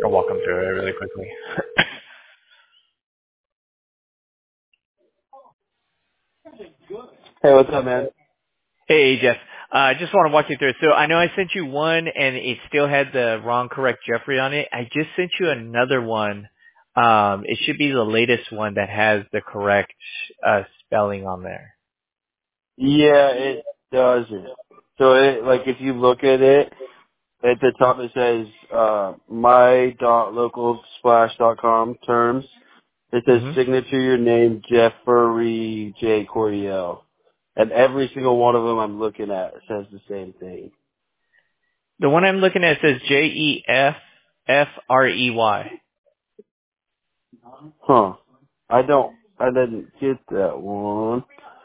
I'll walk them through it really quickly. Hey, what's up, man? Hey, Jeff. I just want to walk you through it. So I know I sent you one, and it still had the wrong correct Jeffrey on it. I just sent you another one. It should be the latest one that has the correct spelling on there. Yeah, it doesn't. So if you look at it, at the top it says, my.localsplash.com terms. It says hmm signature your name, Jeffrey J. Cordial. And every single one of them I'm looking at says the same thing. The one I'm looking at says Jeffrey. Huh. I didn't get that one.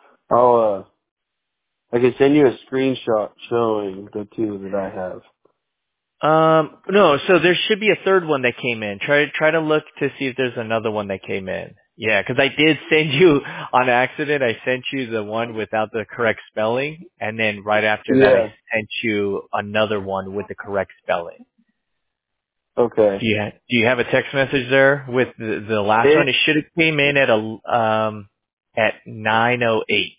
I can send you a screenshot showing the two that I have. No, so there should be a third one that came in. Try to look to see if there's another one that came in. Yeah, 'cause I did send you on accident. I sent you the one without the correct spelling, and then right after that, I Yeah. sent you another one with the correct spelling. Okay. Do you have a text message there with the last one? It It should have came in at 9:08.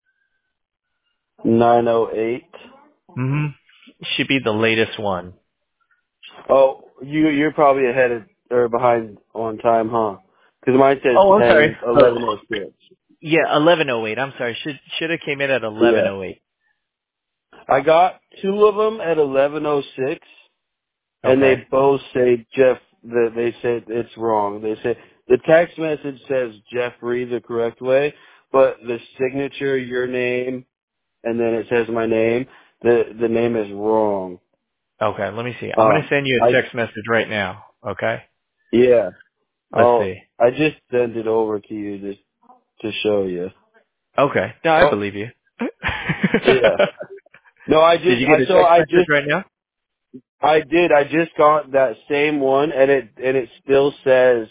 908. Mm-hmm. Should be the latest one. Oh, you're probably ahead of or behind on time, huh? Because mine says Oh, I'm sorry. 11:06. Yeah, 11:08. I'm sorry. Should have came in at Yeah. 11:08. I got two of them at 11:06, and they Okay. both say Jeff. They said it's wrong. They say the text message says Jeffrey the correct way, but the signature, your name, and then it says my name. The name is wrong. Okay, let me see. I'm going to send you a I text message right now. Okay? yeah. Let's see. I just sent it over to you to show you. Okay. No, I Oh, believe you. yeah. No, Did you get a text message right now? I just got that same one, and it still says,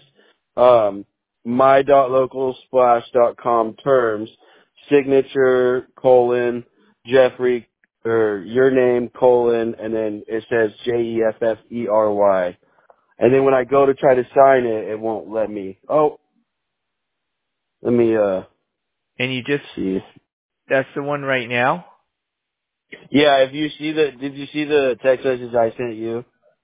my.localsplash.com terms, signature, Jeffrey, or your name, and then it says Jefffery. And then when I go to try to sign it, it won't let me. Oh, let me, And you just, see. that's the one right now? Yeah, did you see the text message I sent you?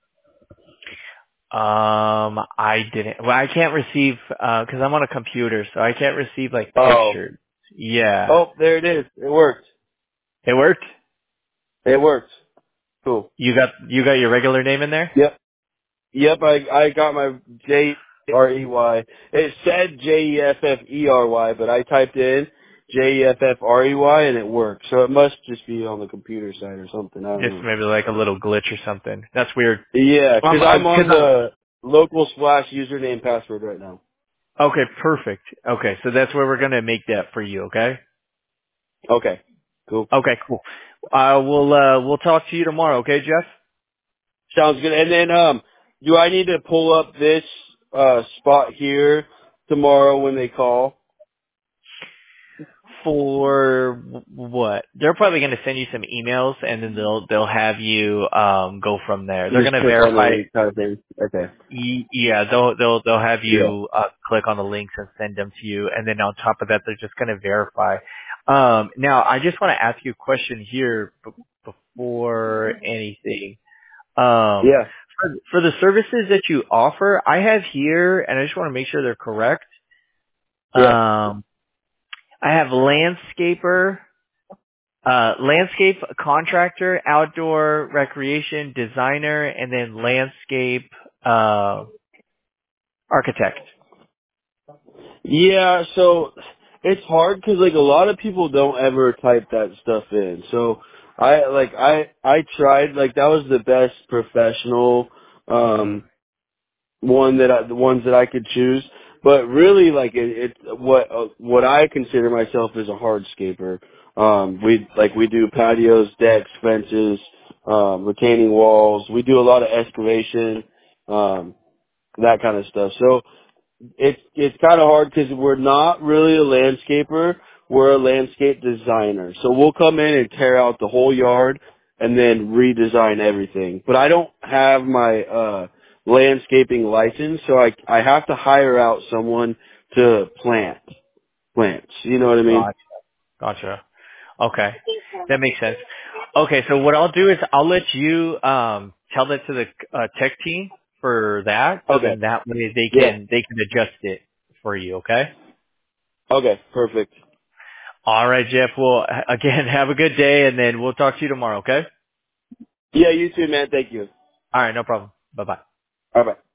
I didn't. Well, I can't receive, cause I'm on a computer, so I can't receive like Oh. pictures. Yeah. Oh, there it is. It worked. It worked? It worked. Cool. You got your regular name in there? Yep. Yep, I got my Jeffrey. It said Jeffrey, but I typed in Jeffrey and it worked. So it must just be on the computer side or something. I don't Just know. maybe like a little glitch or something. That's weird. Yeah, I'm, 'cause I'm, I'm on cause I'm, the local splash username password right now. okay, perfect. Okay, so that's where we're gonna make that for you, okay? Okay. Cool. Okay, cool. We'll talk to you tomorrow, okay, Jeff? Sounds good. And then do I need to pull up this spot here tomorrow when they call? For what? They're probably going to send you some emails, and then they'll have you go from there. They're Just going to click on the verify. link kind of thing. Okay. Yeah, they'll have Yeah. you click on the links and send them to you, and then on top of that, they're just going to verify. Now, I just want to ask you a question here before anything. Um, Yeah. for the services that you offer, I have here, and I just want to make sure they're correct. Yeah. I have landscaper, landscape contractor, outdoor recreation designer, and then landscape architect. Yeah, so it's hard because like a lot of people don't ever type that stuff in. So I tried, like that was the best professional hmm the ones that I could choose. But really, like it what I consider myself as a hardscaper. We do patios, decks, fences, retaining walls. We do a lot of excavation, that kind of stuff. So it's kind of hard because we're not really a landscaper. We're a landscape designer. So we'll come in and tear out the whole yard and then redesign everything. But I don't have landscaping license, so I have to hire out someone to plant plants. You know what I mean? Gotcha. Gotcha. Okay. That makes sense. Okay, so what I'll do is I'll let you tell that to the tech team for that, so Okay. then that way Yeah. they can adjust it for you, okay? Okay. Perfect. All right, Jeff. Well, again, have a good day, and then we'll talk to you tomorrow, okay? Yeah. You too, man. Thank you. All right, no problem. Bye-bye. All right.